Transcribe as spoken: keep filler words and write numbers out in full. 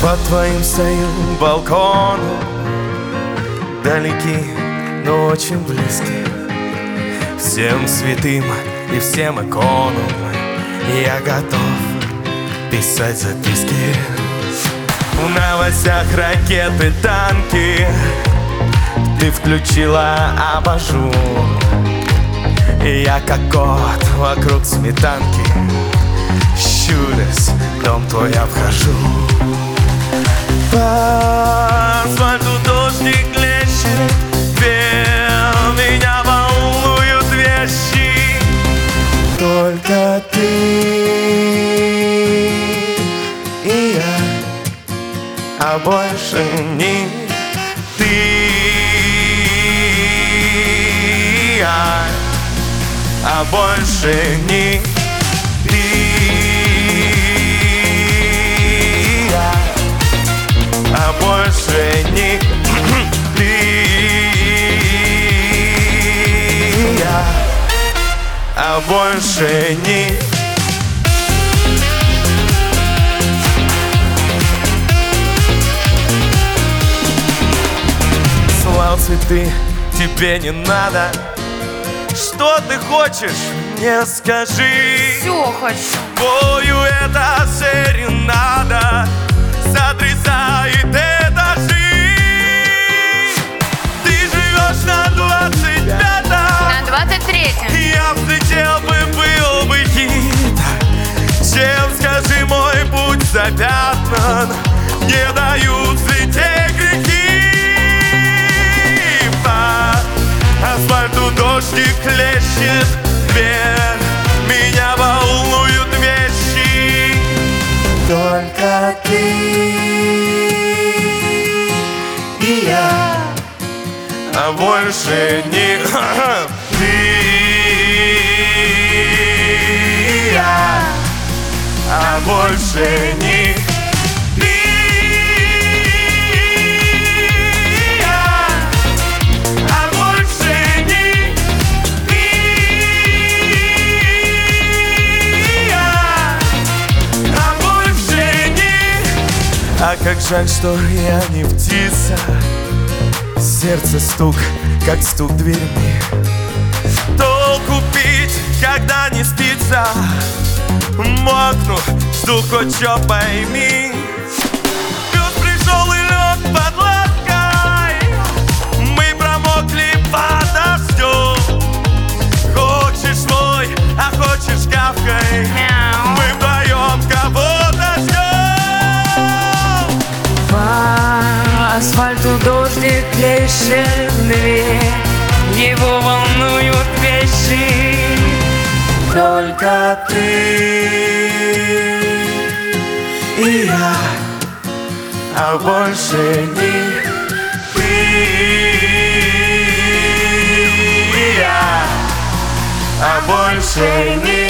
Под твоим стою балконом, далеки, но очень близки, всем святым и всем иконам я готов писать записки. В новостях ракеты, танки, ты включила абажур, и я как кот вокруг сметанки, щурясь, дом твой обхожу. По асфальту дождик лещет, меня волнуют вещи. Только ты и я, а больше не ты и я, а больше не ты и я, а больше не ты и я, а больше не. Слал цветы, тебе не надо. Что ты хочешь, мне скажи. Все хочу. Бою это серенада сотрясает этажи. Ты живешь на двадцать пятом, На двадцать третьем. я взлетел бы, был бы хит. Чем, скажи, мой путь запятнан, не дают взлететь грехи. По асфальту дождик хлещет, вверх меня волнуют вещи. Только ты и я, а больше не ты и я, а больше не ты и я, а больше не ты и я, а больше не. А как жаль, что я не птица, сердце стук, как стук дверьми. Толку пить, когда не спится, мокну, жду хоть чё пойми. Пёс пришёл и лёг под лапкой, мы промокли под дождём. Хочешь свой, а хочешь гавкой, мы вдвоём кого-то ждём. По асфальту дождик лещет, дверь, его волнуют вещи. Только ты и я, а больше не ты и я, а больше не